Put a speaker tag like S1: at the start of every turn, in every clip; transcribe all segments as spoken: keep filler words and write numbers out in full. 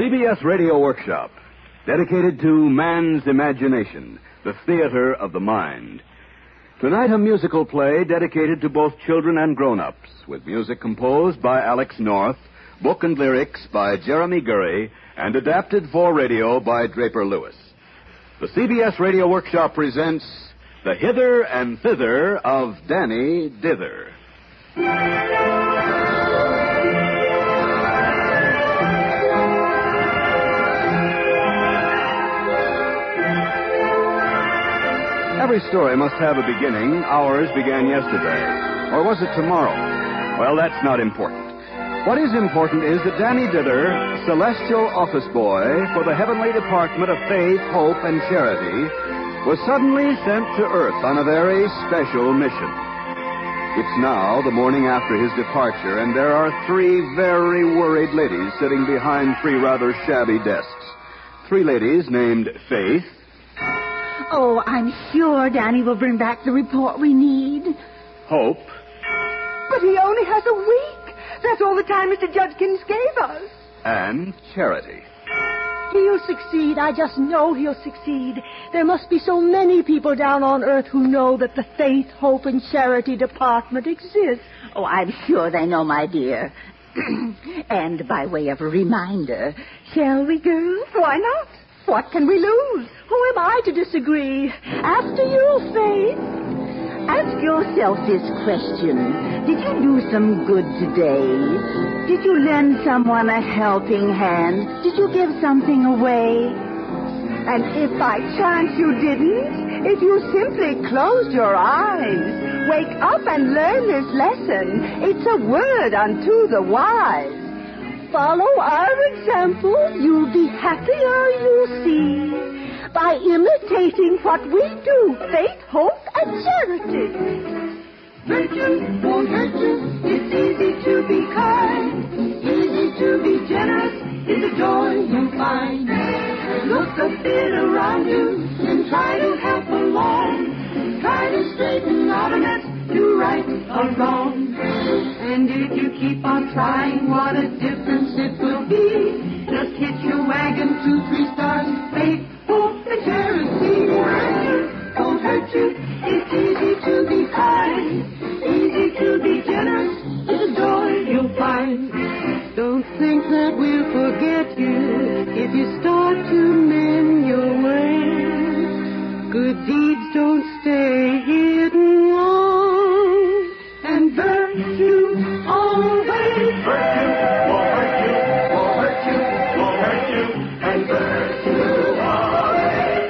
S1: C B S Radio Workshop, dedicated to man's imagination, the theater of the mind. Tonight, a musical play dedicated to both children and grown-ups, with music composed by Alex North, book and lyrics by Jeremy Gurry, and adapted for radio by Draper Lewis. The C B S Radio Workshop presents The Hither and Thither of Danny Dither. Every story must have a beginning. Ours began yesterday. Or was it tomorrow? Well, that's not important. What is important is that Danny Dither, celestial office boy for the heavenly department of faith, hope, and charity, was suddenly sent to Earth on a very special mission. It's now the morning after his departure, and there are three very worried ladies sitting behind three rather shabby desks. Three ladies named Faith.
S2: Oh, I'm sure Danny will bring back the report we need.
S1: Hope.
S3: But he only has a week. That's all the time Mister Judkins gave us.
S1: And Charity.
S2: He'll succeed. I just know he'll succeed. There must be so many people down on Earth who know that the Faith, Hope, and Charity Department exists.
S4: Oh, I'm sure they know, my dear. And by way of a reminder, shall we, girls?
S3: Why not? What can we lose?
S2: Who am I to disagree? After you, Faith.
S4: Ask yourself this question. Did you do some good today? Did you lend someone a helping hand? Did you give something away?
S3: And if by chance you didn't, if you simply closed your eyes, wake up and learn this lesson. It's a word unto the wise.
S2: Follow our example, you'll be happier, you'll see. By imitating what we do, faith, hope, and charity.
S5: Virtue won't hurt you, it's easy to be kind. Easy to be generous is a joy you'll find. Look a bit around you and try to help along. Try to straighten out a mess, do right or wrong. And if you keep on trying, what a difference it will be. Just hit your wagon two, three stars, faith, hope, and charity. Don't hurt you, it's easy to be kind. Easy to be generous, it's a joy you'll find. Don't think that we'll forget you if you start to mend your ways. Good deeds don't stay hidden long, and virtue always. Virtue will hurt you, will hurt you, will hurt you, and virtue always.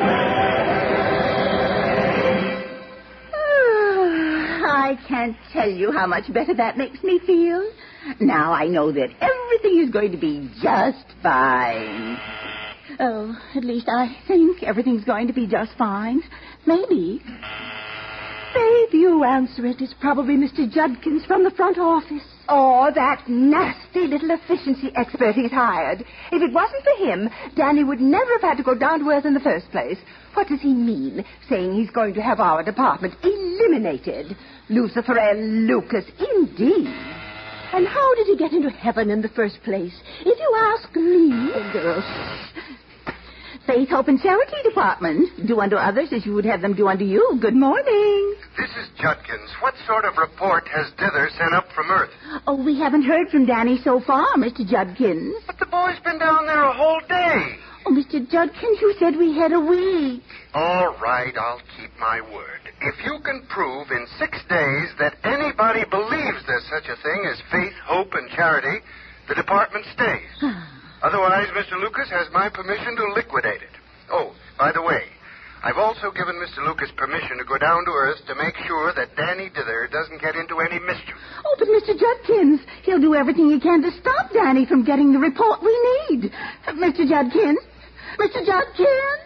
S4: Oh, I can't tell you how much better that makes me feel. Now I know that everything is going to be just fine. Oh, at least I think everything's going to be just fine. Maybe.
S2: Faith, you answer it. It's probably Mister Judkins from the front office.
S3: Oh, that nasty little efficiency expert he's hired. If it wasn't for him, Danny would never have had to go down to Earth in the first place. What does he mean, saying he's going to have our department eliminated? Lucifer Lucas, indeed.
S2: And how did he get into heaven in the first place? If you ask me...
S4: Oh, girls. Faith, Hope, and Charity Department. Do unto others as you would have them do unto you. Good morning.
S6: This is Judkins. What sort of report has Dither sent up from Earth?
S4: Oh, we haven't heard from Danny so far, Mister Judkins.
S6: But the boy's been down there a whole day.
S4: Oh, Mister Judkins, you said we had a week.
S6: All right, I'll keep my word. If you can prove in six days that anybody believes there's such a thing as faith, hope, and charity, the department stays. Otherwise, Mister Lucas has my permission to liquidate it. Oh, by the way, I've also given Mister Lucas permission to go down to Earth to make sure that Danny Dither doesn't get into any mischief.
S4: Oh, but Mister Judkins, he'll do everything he can to stop Danny from getting the report we need. Uh, Mister Judkins? Mister Judkins?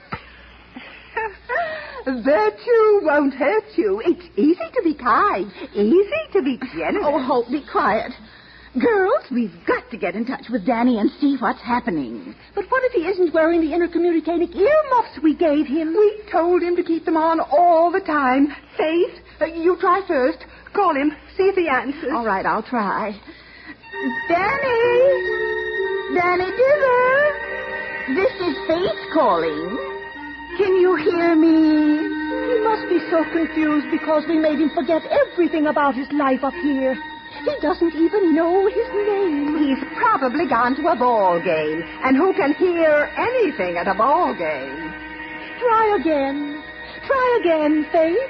S3: Virtue won't hurt you. It's easy to be kind. Easy to be generous.
S4: Oh, Hope, be quiet. Girls, we've got to get in touch with Danny and see what's happening.
S2: But what if he isn't wearing the intercommunicating earmuffs we gave him?
S3: We told him to keep them on all the time. Faith, uh, you try first. Call him. See if he answers.
S4: All right, I'll try. Danny! Danny Dither!
S3: This is Faith calling. Can you hear me?
S2: He must be so confused because we made him forget everything about his life up here. He doesn't even know his name.
S3: He's probably gone to a ball game. And who can hear anything at a ball game?
S2: Try again. Try again, Faith.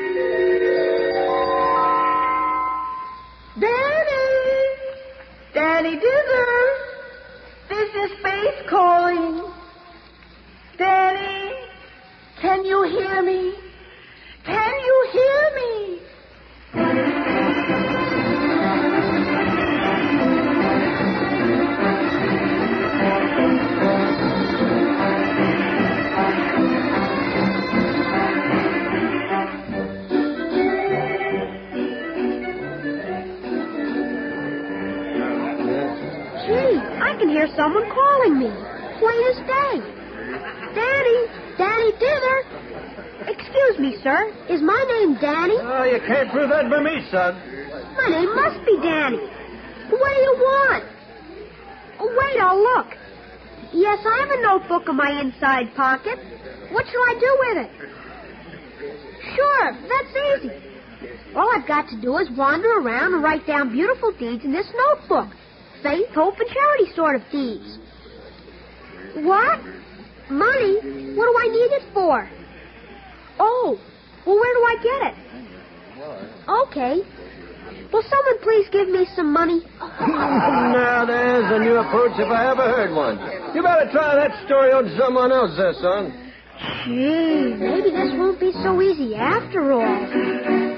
S3: Danny! Danny Dither! This is Faith calling. Danny, can you hear me? Can you hear me?
S2: Gee, I can hear someone calling me. Plain as day. Danny, Danny Dither. Excuse me, sir. Is my name Danny?
S7: Oh, you can't prove that by me, son.
S2: My name must be Danny. What do you want? Oh, wait, I'll look. Yes, I have a notebook in my inside pocket. What shall I do with it? Sure, that's easy. All I've got to do is wander around and write down beautiful deeds in this notebook. Faith, hope, and charity sort of deeds. What? Money? What do I need it for? Oh, well, where do I get it? Okay. Will someone please give me some money?
S7: Now, there's a new approach if I ever heard one. You better try that story on someone else there, son.
S2: Gee, maybe this won't be so easy after all.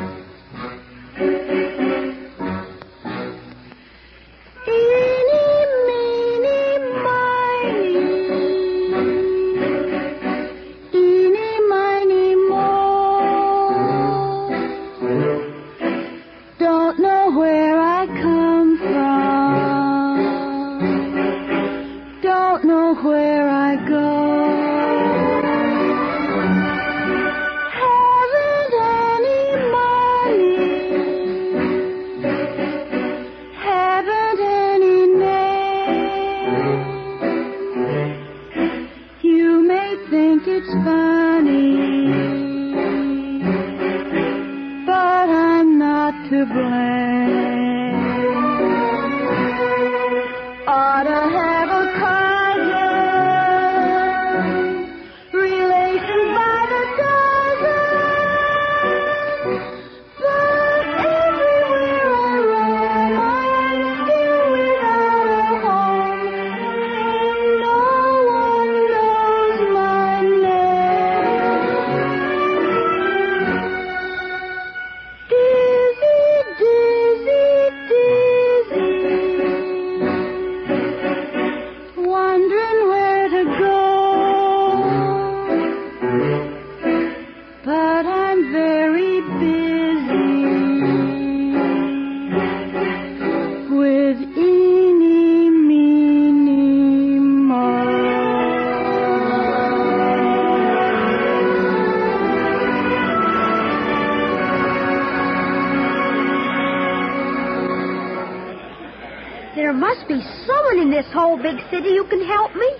S2: There must be someone in this whole big city who can help me.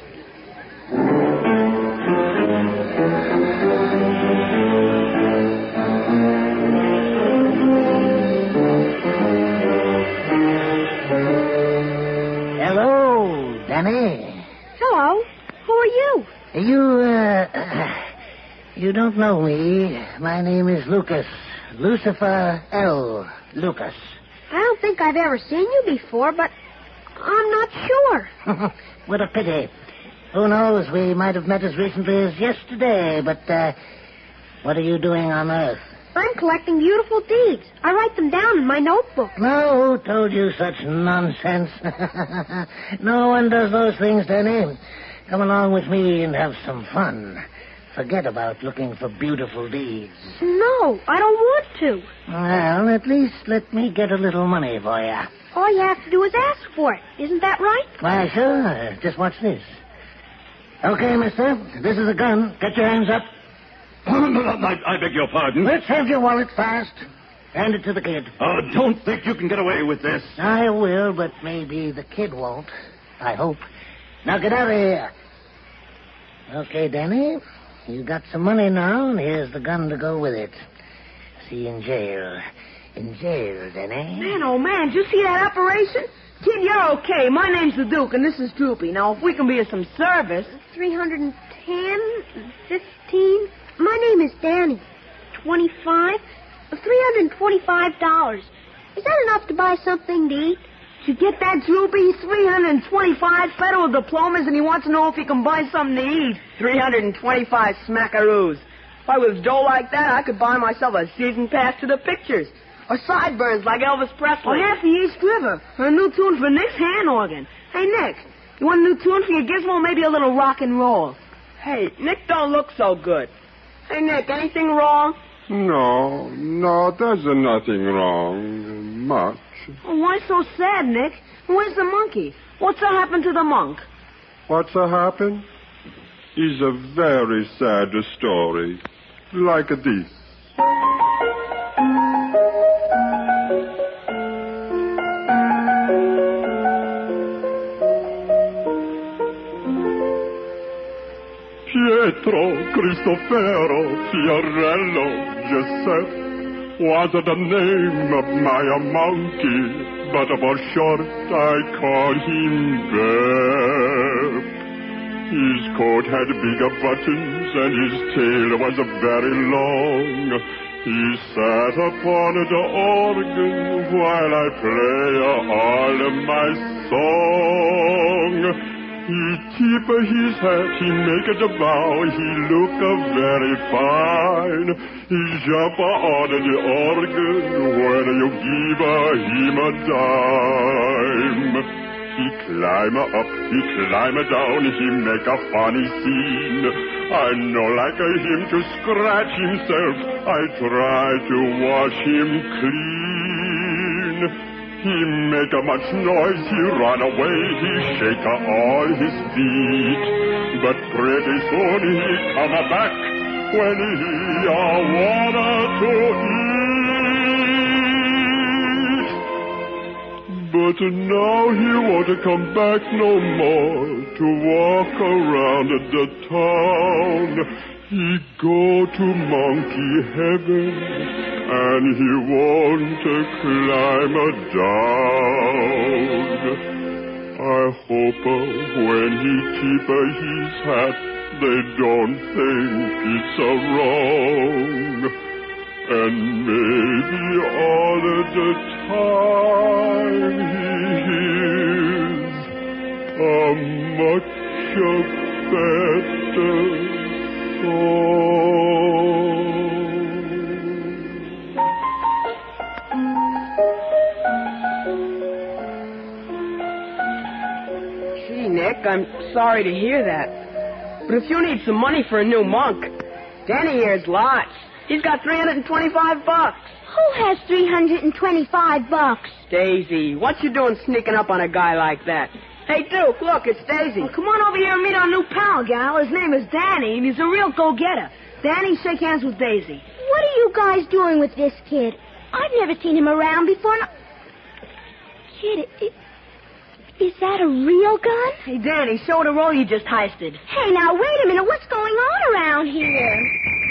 S8: Hello, Danny.
S2: Hello. Who are you?
S8: You, uh, you don't know me. My name is Lucas. Lucifer L. Lucas.
S2: I don't think I've ever seen you before, but I'm not sure.
S8: What a pity. Who knows? We might have met as recently as yesterday, but, uh, what are you doing on Earth?
S2: I'm collecting beautiful deeds. I write them down in my notebook.
S8: No, who told you such nonsense? No one does those things, Danny. Come along with me and have some fun. Forget about looking for beautiful deeds.
S2: No, I don't want to.
S8: Well, at least let me get a little money for you.
S2: All you have to do is ask for it. Isn't that right?
S8: Why, sure. Just watch this. Okay, mister. This is a gun. Get your hands up.
S9: I, I beg your pardon.
S8: Let's have your wallet fast. Hand it to the kid.
S9: Oh, don't think you can get away with this.
S8: I will, but maybe the kid won't. I hope. Now get out of here. Okay, Danny. You got some money now, and here's the gun to go with it. See you in jail. In jail, Danny.
S10: Man, oh, man, did you see that operation? Kid, you're okay. My name's the Duke, and this is Droopy. Now, if we can be of some service...
S2: three hundred ten, fifteen. My name is Danny. twenty-five. three hundred twenty-five dollars. Is that enough to buy something to eat?
S10: Did you get that, Droopy? three hundred twenty-five federal diplomas, and he wants to know if he can buy something to eat. three hundred twenty-five smackaroos. If I was dough like that, I could buy myself a season pass to the pictures. Or sideburns like Elvis Presley. Or half the East River. Or a new tune for Nick's hand organ. Hey, Nick, you want a new tune for your gizmo? Maybe a little rock and roll. Hey, Nick don't look so good. Hey, Nick, anything wrong?
S11: No, no, there's nothing wrong. Much.
S10: Oh, why so sad, Nick? Where's the monkey? What's happened to the monk?
S11: What's happened? Is a very sad story. Like this.
S12: Pietro, Cristofero, Fiorello, Giuseppe was the name of my monkey, but for short I called him Bep. His coat had bigger buttons and his tail was very long. He sat upon the organ while I play all of my song. He tip his hat, he make a bow, he look very fine. He jump on the organ when you give him a dime. He climb up, he climb down, he make a funny scene. I know like him to scratch himself, I try to wash him clean. He make a much noise, he run away, he shake all his feet. But pretty soon he come back when he a water to eat. But now he won't come back no more to walk around the town. He go to monkey heaven, and he won't climb down. I hope when he keep his hat, they don't think it's a wrong. And maybe all the time he is a much better
S10: Gee, Nick, I'm sorry to hear that. But if you need some money for a new monk, Danny here's lots. He's got three hundred twenty-five bucks.
S2: Who has three hundred twenty-five bucks?
S10: Daisy, what you doing sneaking up on a guy like that? Hey, Duke, look, it's Daisy. Well, come on over here and meet our new pal, gal. His name is Danny, and he's a real go-getter. Danny, shake hands with Daisy.
S2: What are you guys doing with this kid? I've never seen him around before. No... Kid, it, is that a real gun?
S10: Hey, Danny, show the roll you just heisted.
S2: Hey, now, wait a minute. What's going on around here?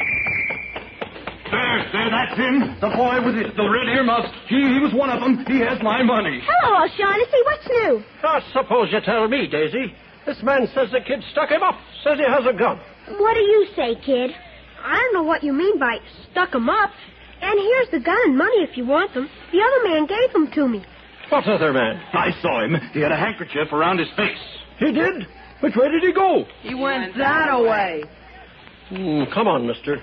S9: There, there, that's him. The boy with it, the red earmuffs. He, he was one of them. He has my money.
S2: Hello, O'Shaughnessy. What's new?
S7: I suppose you tell me, Daisy. This man says the kid stuck him up. Says he has a gun.
S2: What do you say, kid? I don't know what you mean by stuck him up. And here's the gun and money if you want them. The other man gave them to me.
S7: What other man?
S9: I saw him. He had a handkerchief around his face.
S7: He did? Which way did he go?
S10: He went that way.
S7: Mm, come on, mister.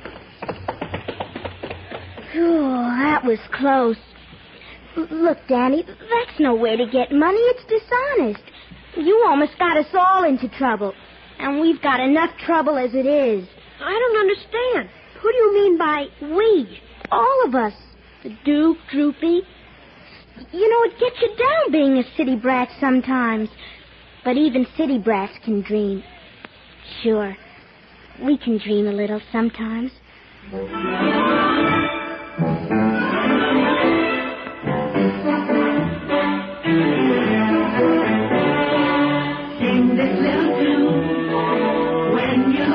S2: Oh, that was close. Look, Danny, that's no way to get money. It's dishonest. You almost got us all into trouble. And we've got enough trouble as it is. I don't understand. Who do you mean by we? All of us. The Duke, Droopy. You know, it gets you down being a city brat sometimes. But even city brats can dream. Sure. We can dream a little sometimes.
S5: Sing this little tune when you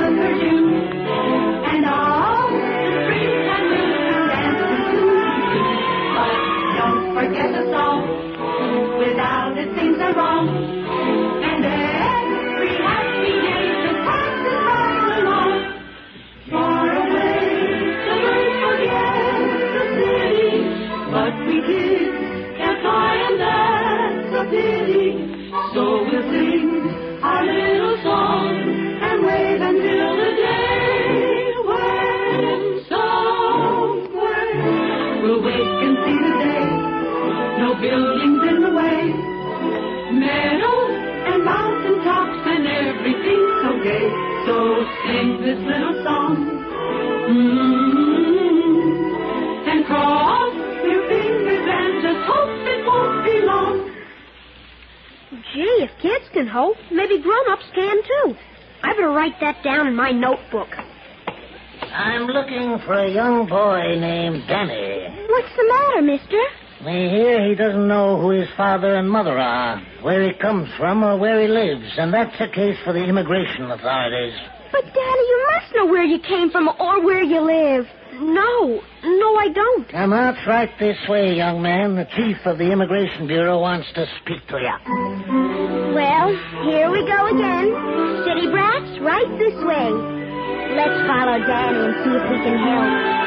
S2: Hope. Maybe grown-ups can, too. I better write that down in my notebook.
S8: I'm looking for a young boy named Danny.
S2: What's the matter, mister?
S8: We hear he doesn't know who his father and mother are, where he comes from, or where he lives, and that's a case for the immigration authorities.
S2: But, Daddy, you must know where you came from or where you live. No. No, I don't.
S8: Come out right this way, young man. The chief of the Immigration Bureau wants to speak to you.
S2: Well, here we go again. City brats, right this way. Let's follow Danny and see if we can help.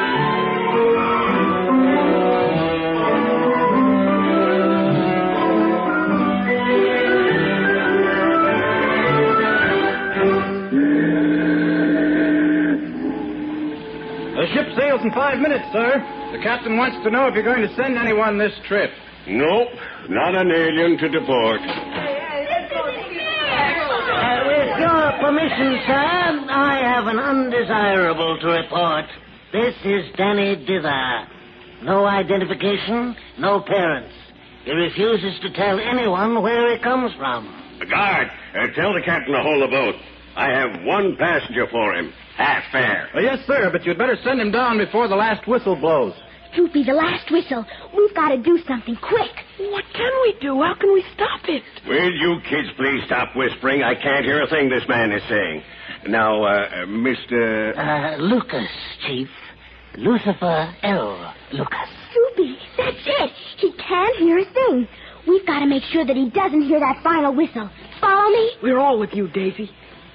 S13: The ship sails in five minutes, sir. The captain wants to know if you're going to send anyone this trip.
S12: Nope, not an alien to deport.
S8: Uh, with your permission, sir, I have an undesirable to report. This is Danny Dither. No identification, no parents. He refuses to tell anyone where he comes from.
S12: Guard, uh, tell the captain to hold the boat. I have one passenger for him. Half fare.
S13: Uh, yes, sir, but you'd better send him down before the last whistle blows.
S2: Droopy, the last whistle. We've got to do something quick.
S14: What can we do? How can we stop it?
S12: Will you kids please stop whispering? I can't hear a thing this man is saying. Now, uh, Mister
S8: Uh, Lucas, Chief. Lucifer L. Lucas.
S2: Droopy, that's it. He can't hear a thing. We've got to make sure that he doesn't hear that final whistle. Follow me?
S14: We're all with you, Daisy.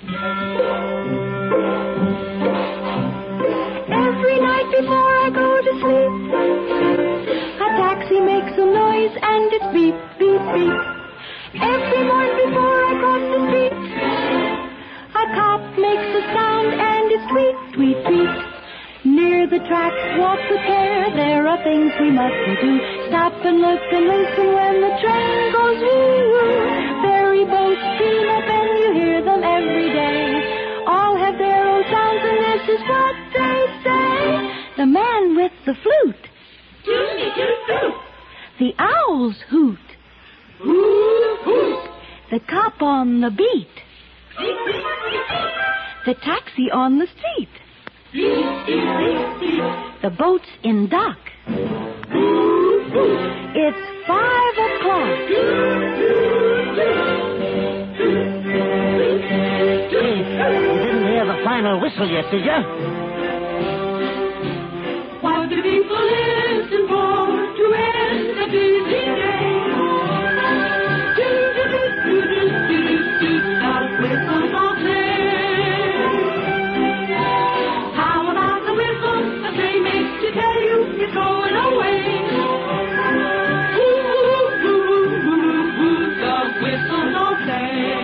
S5: Every night before I go to sleep, a taxi makes a noise and it's beep, beep, beep. Every morning before I cross the street, a cop makes a sound and it's tweet, tweet, tweet. Near the tracks walk the pair, there are things we mustn't do. Stop and look and listen when the train goes woo. Ferry boats steam up and you hear them every day. All have their own sounds and this is what they say. The man with the flute. Toot, toot, toot. The owls hoot. Hoot, hoot. The cop on the beat. Beep, beep, beep, beep. The taxi on the street. Beep, beep, beep, beep. The boat's in dock. Hoot, hoot. It's five o'clock. Hoot, hoot, hoot.
S8: You didn't hear the final whistle yet, did you?
S5: What do people listen for to end a busy day? Do-do-do-do-do-do-do-do, the whistles all play. How about the whistle a train makes to tell you it's going away? Ooh-ooh-ooh-ooh-ooh, the whistles all play.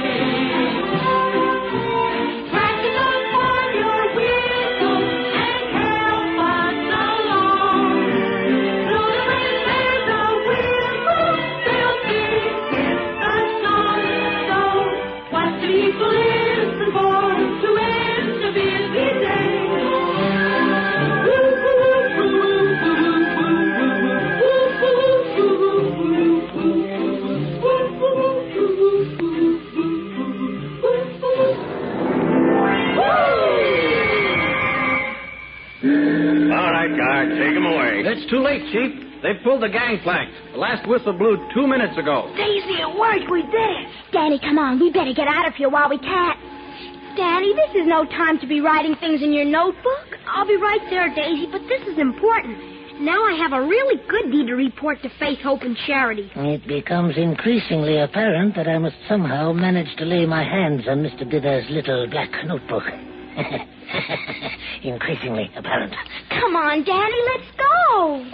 S12: Take him away.
S13: It's too late, Chief. They've pulled the gangplank. The last whistle blew two minutes ago.
S2: Daisy, it worked. We did it. Danny, come on. We better get out of here while we can. Danny, this is no time to be writing things in your notebook. I'll be right there, Daisy, but this is important. Now I have a really good deed to report to Faith, Hope, and Charity.
S8: It becomes increasingly apparent that I must somehow manage to lay my hands on Mister Dither's little black notebook. Increasingly apparent.
S2: Come on, Danny, let's go.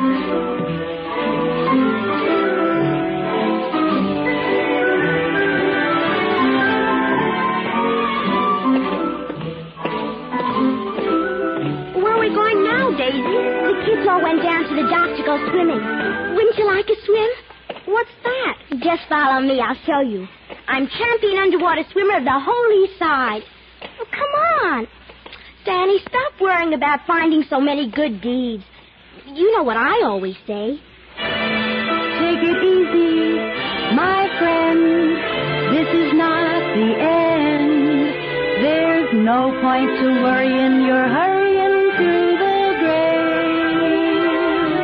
S2: Where are we going now, Daisy? The kids all went down to the dock to go swimming. Wouldn't you like to swim? What's that? Just follow me, I'll show you. I'm champion underwater swimmer of the whole east side. Oh, come on. Danny, stop worrying about finding so many good deeds. You know what I always say.
S5: Take it easy, my friend. This is not the end. There's no point to worrying, you're hurrying through the grave.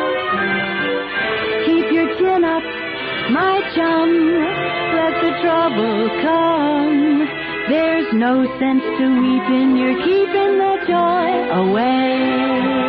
S5: Keep your chin up, my chum, let the trouble come. There's no sense to weeping, you're keeping the joy away.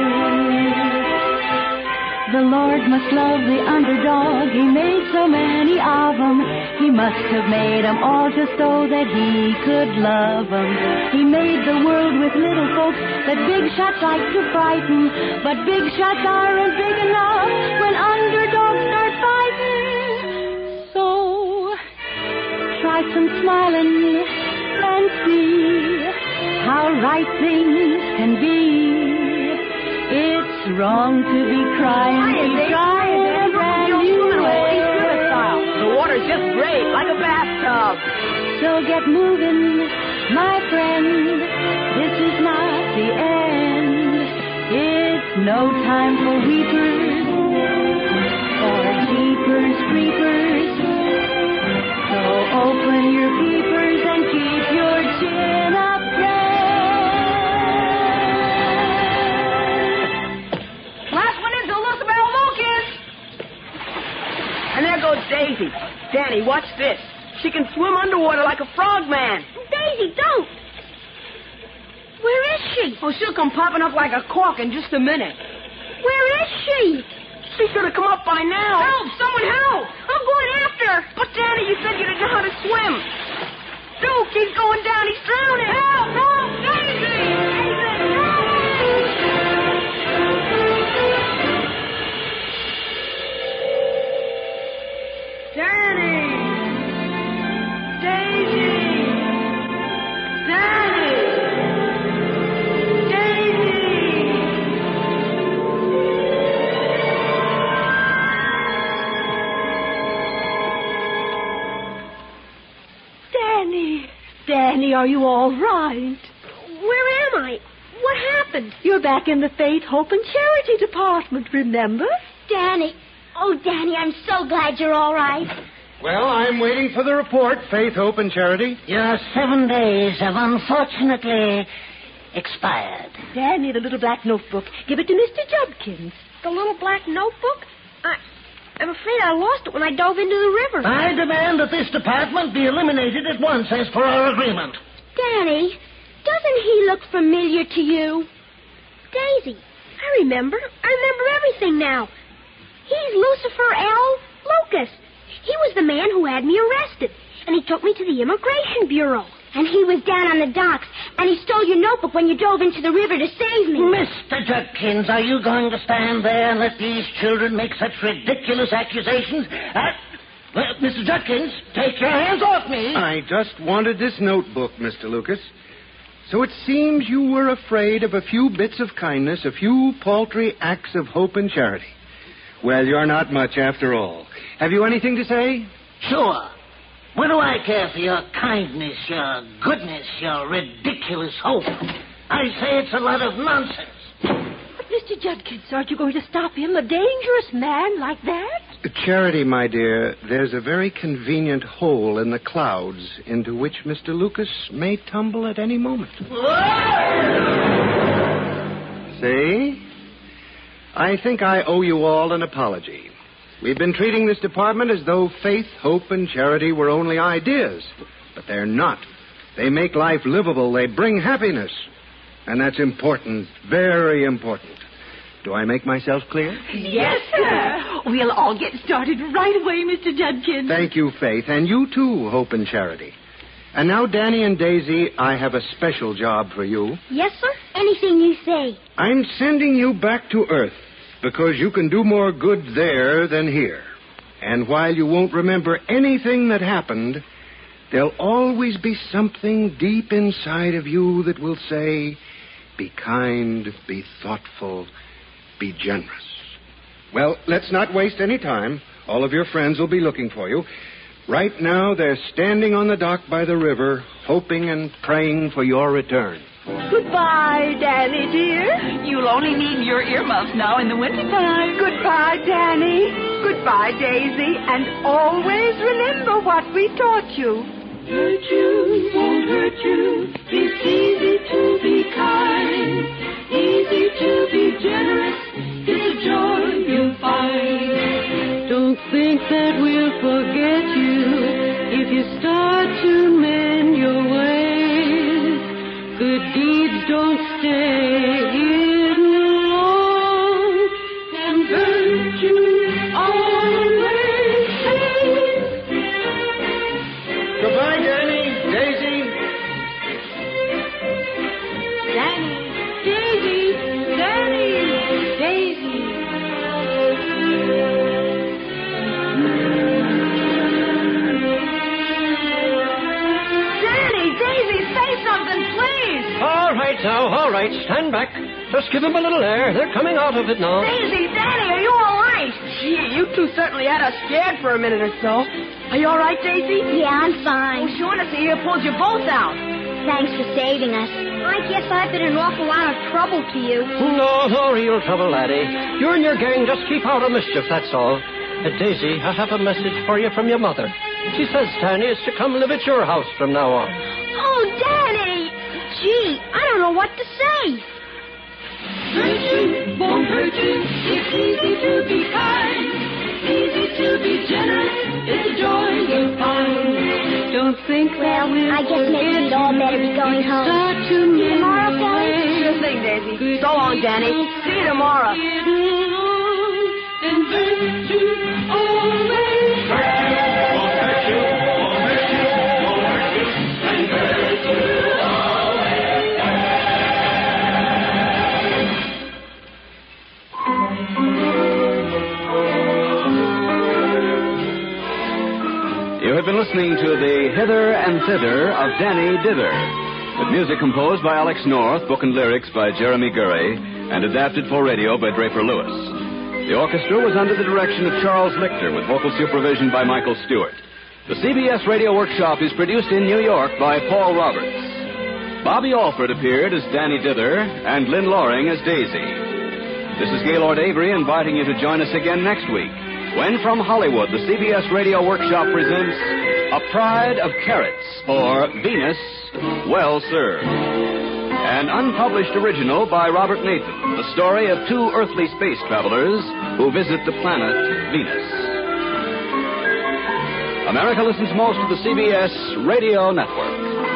S5: The Lord must love the underdog, He made so many of 'em. He must have made 'em all just so that He could love 'em. He made the world with little folks that big shots like to frighten, but big shots aren't big enough when underdogs start fighting. So, try some smiling and see how right things can be. It's wrong to be crying. Be trying a brand new way.
S10: The water's just great, like a bathtub.
S5: So get moving, my friend. This is not the end. It's no time for weepers or jeepers creepers. So open your peepers and keep your chin up, friend.
S10: Last one is Elizabeth Lucas. And there goes Daisy. Danny, watch this. She can swim underwater like a frogman.
S2: Daisy, don't. Where is she?
S10: Oh, she'll come popping up like a cork in just a minute.
S2: Where is she?
S10: She should have come up by now.
S2: Help! Someone help! I'm going after her.
S10: But, Danny, you said you didn't know how to swim. Duke, he's going down. He's drowning. Help! Help! Daisy! Daisy! Help! Danny! Daisy! Danny!
S14: Danny! Danny, are you all right?
S2: Where am I? What happened?
S14: You're back in the Faith, Hope, and Charity Department, remember?
S2: Danny. Oh, Danny, I'm so glad you're all right.
S15: Well, I'm waiting for the report, Faith, Hope, and Charity.
S8: Your seven days have unfortunately expired.
S14: Danny, the little black notebook. Give it to Mister Judkins.
S2: The little black notebook? I, I'm afraid I lost it when I dove into the river.
S8: I demand that this department be eliminated at once as per our agreement.
S2: Danny, doesn't he look familiar to you? Daisy, I remember. I remember everything now. He's Lucifer L. Lucas. He was the man who had me arrested, and he took me to the Immigration Bureau. And he was down on the docks, and he stole your notebook when you dove into the river to save me.
S8: Mister Judkins, are you going to stand there and let these children make such ridiculous accusations? Uh, well, Mister Judkins, take your hands off me.
S15: I just wanted this notebook, Mister Lucas. So it seems you were afraid of a few bits of kindness, a few paltry acts of hope and charity. Well, you're not much after all. Have you anything to say?
S8: Sure. What do I care for your kindness, your goodness, your ridiculous hope? I say it's a lot of nonsense.
S14: But, Mister Judkins, aren't you going to stop him, a dangerous man like that?
S15: Charity, my dear, there's a very convenient hole in the clouds into which Mister Lucas may tumble at any moment. See? I think I owe you all an apology. We've been treating this department as though faith, hope, and charity were only ideas. But they're not. They make life livable. They bring happiness. And that's important, very important. Do I make myself clear?
S14: Yes, sir. We'll all get started right away, Mister Judkins.
S15: Thank you, Faith. And you, too, Hope and Charity. And now, Danny and Daisy, I have a special job for you.
S2: Yes, sir? Anything you say.
S15: I'm sending you back to Earth because you can do more good there than here. And while you won't remember anything that happened, there'll always be something deep inside of you that will say, be kind, be thoughtful, be generous. Well, let's not waste any time. All of your friends will be looking for you. Right now, they're standing on the dock by the river, hoping and praying for your return.
S14: Goodbye, Danny, dear.
S4: You'll only need your earmuffs now in the wintertime.
S3: Goodbye, Danny. Goodbye, Daisy. And always remember what we taught you.
S5: hurt you, won't hurt you. It's easy to be kind, easy to be generous. It's a joy you'll find. Don't think that we'll forget you if you start to mend your ways. Good deeds don't stay hidden long, and virtue always stays.
S15: Goodbye, Danny. Daisy.
S2: Danny. Daisy. Danny. Daisy. Danny, Daisy, say something, please.
S16: All right now, all right. Stand back. Just give them a little air. They're coming out of it now.
S10: Daisy, Danny, are you all right? Gee, you two certainly had us scared for a minute or so. Are you all right, Daisy?
S2: Yeah, I'm fine.
S10: Oh, Shaughnessy here pulled you both out.
S2: Thanks for saving us. I guess I've been an awful lot of trouble to you.
S16: No, no real trouble, laddie. You and your gang just keep out of mischief, that's all. Uh, Daisy, I have a message for you from your mother. She says Danny is to come live at your house from now on.
S2: Oh, Danny! Gee, I don't know what to say.
S5: Hurt you, won't hurt you. It's easy to be kind, easy to be generous. It's a joy you'll find. Don't think
S2: Well, I guess maybe we'd all better be going home.
S5: Start to
S2: Tomorrow, Kelly?
S10: Sure thing, Daisy. So long, Danny. See you tomorrow.
S5: And virtue always won't hurt you, won't hurt you, won't hurt you. And virtue always
S1: You have been listening to the Hither and Thither of Danny Dither, with music composed by Alex North, book and lyrics by Jeremy Gurray, and adapted for radio by Draper Lewis. The orchestra was under the direction of Charles Lichter, with vocal supervision by Michael Stewart. The C B S Radio Workshop is produced in New York by Paul Roberts. Bobby Alford appeared as Danny Dither, and Lynn Loring as Daisy. This is Gaylord Avery inviting you to join us again next week, when from Hollywood, the C B S Radio Workshop presents A Pride of Carrots, or Venus, Well Served. An unpublished original by Robert Nathan, the story of two earthly space travelers who visit the planet Venus. America listens most to the C B S Radio Network.